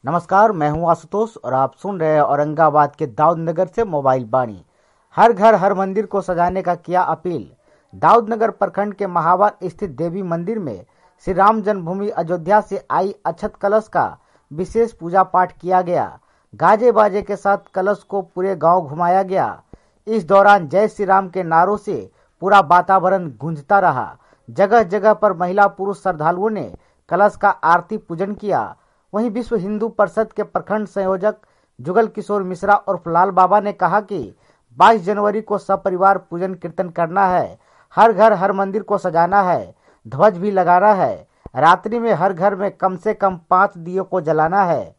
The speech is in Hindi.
नमस्कार, मैं हूं आशुतोष और आप सुन रहे हैं औरंगाबाद के दाऊदनगर से मोबाइल बानी। हर घर हर मंदिर को सजाने का किया अपील। दाऊदनगर प्रखंड के महावर स्थित देवी मंदिर में श्री राम जन्मभूमि अयोध्या से आई अक्षत कलश का विशेष पूजा पाठ किया गया। गाजे बाजे के साथ कलश को पूरे गांव घुमाया गया। इस दौरान जय श्री राम के नारों से पूरा वातावरण गूंजता रहा। जगह जगह पर महिला पुरुष श्रद्धालुओं ने कलश का आरती पूजन किया। वहीं विश्व हिंदू परिषद के प्रखंड संयोजक जुगल किशोर मिश्रा और लाल बाबा ने कहा कि 22 जनवरी को सपरिवार पूजन कीर्तन करना है, हर घर हर मंदिर को सजाना है, ध्वज भी लगाना है। रात्रि में हर घर में कम से कम 5 दियों को जलाना है।